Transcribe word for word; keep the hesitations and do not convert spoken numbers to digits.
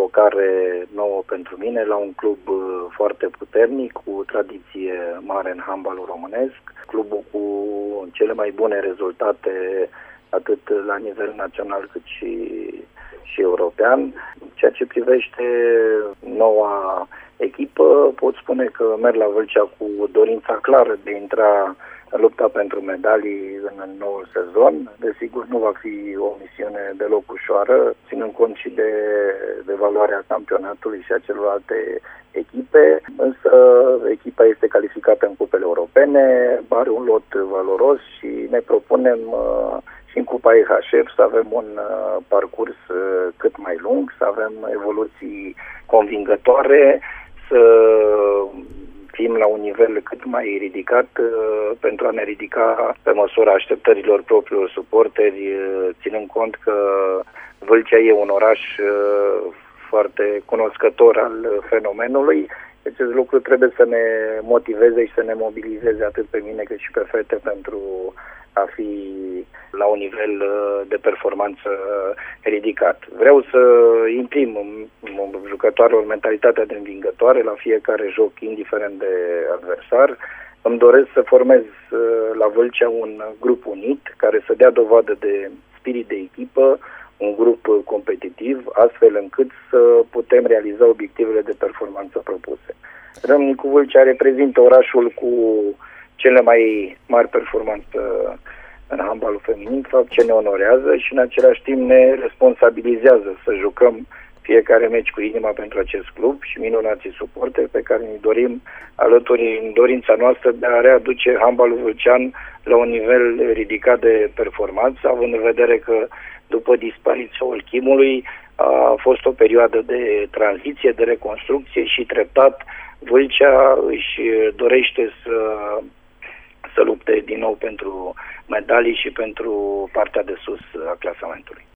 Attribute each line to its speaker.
Speaker 1: provocare nouă pentru mine la un club foarte puternic, cu tradiție mare în handbalul românesc, clubul cu cele mai bune rezultate atât la nivel național cât și, și european. Ceea ce privește noua echipă, pot spune că merg la Vâlcea cu dorința clară de a intra în lupta pentru medalii în noul sezon. Desigur, nu va fi o misiune deloc ușoară, ținând cont și de, de valoarea campionatului și a celorlalte echipe, însă echipa este calificată în cupele europene, are un lot valoros și ne propunem uh, și în Cupa E H F să avem un uh, parcurs uh, cât mai lung, să avem evoluții convingătoare, să fim la un nivel cât mai ridicat uh, pentru a ne ridica pe măsura așteptărilor propriilor suporteri, uh, ținând cont că Vâlcea e un oraș uh, foarte cunoscător al fenomenului. Acest lucru trebuie să ne motiveze și să ne mobilizeze atât pe mine cât și pe fete pentru a fi la un nivel de performanță ridicat. Vreau să imprim în jucătoarelor mentalitatea de învingătoare la fiecare joc, indiferent de adversar. Îmi doresc să formez la Vâlcea un grup unit care să dea dovadă de spirit de echipă, un grup competitiv, astfel încât să putem realiza obiectivele de performanță propuse. Râmnicu Vâlcea reprezintă orașul cu cele mai mari performanțe în handbalul feminin, fapt ce ne onorează și în același timp ne responsabilizează să jucăm fiecare meci cu inima pentru acest club și minunații suporteri pe care ne dorim alături în dorința noastră de a readuce handbalul vâlcean la un nivel ridicat de performanță, având în vedere că după dispariția Olchimului a fost o perioadă de tranziție, de reconstrucție și treptat Vâlcea își dorește să, să lupte din nou pentru medalii și pentru partea de sus a clasamentului.